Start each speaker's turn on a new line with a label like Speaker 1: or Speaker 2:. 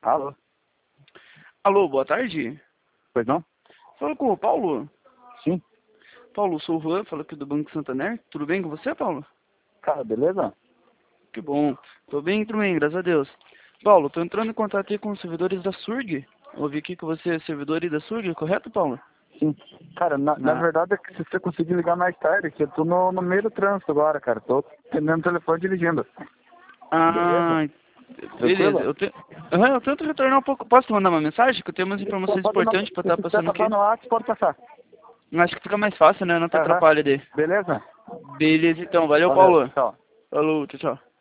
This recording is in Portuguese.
Speaker 1: Alô?
Speaker 2: Alô, boa tarde.
Speaker 1: Pois não?
Speaker 2: Fala com o Paulo.
Speaker 1: Sim.
Speaker 2: Paulo, sou o Juan, falo aqui do Banco Santander. Tudo bem com você, Paulo?
Speaker 1: Cara, beleza?
Speaker 2: Que bom. Tô bem também, graças a Deus. Paulo, tô entrando em contato aí com os servidores da Surg. Ouvi aqui que você é servidor aí da Surg, correto, Paulo?
Speaker 1: Sim. Cara, na
Speaker 2: Ah,
Speaker 1: verdade é que se você conseguir ligar mais tarde, que eu tô no meio do trânsito agora, cara. Tô atendendo o telefone dirigindo. Beleza?
Speaker 2: ah beleza.
Speaker 1: Tranquilo?
Speaker 2: Eu tento retornar um pouco. Posso te mandar uma mensagem? Que eu tenho umas informações
Speaker 1: Pode não,
Speaker 2: importantes pra
Speaker 1: se
Speaker 2: estar
Speaker 1: quiser
Speaker 2: passando aqui.
Speaker 1: passar no WhatsApp, pode passar.
Speaker 2: Acho que fica mais fácil, né? Não te
Speaker 1: Aham.
Speaker 2: atrapalha daí.
Speaker 1: Beleza?
Speaker 2: Beleza, então. Valeu,
Speaker 1: Valeu,
Speaker 2: Paulo.
Speaker 1: tchau.
Speaker 2: Falou, tchau, tchau.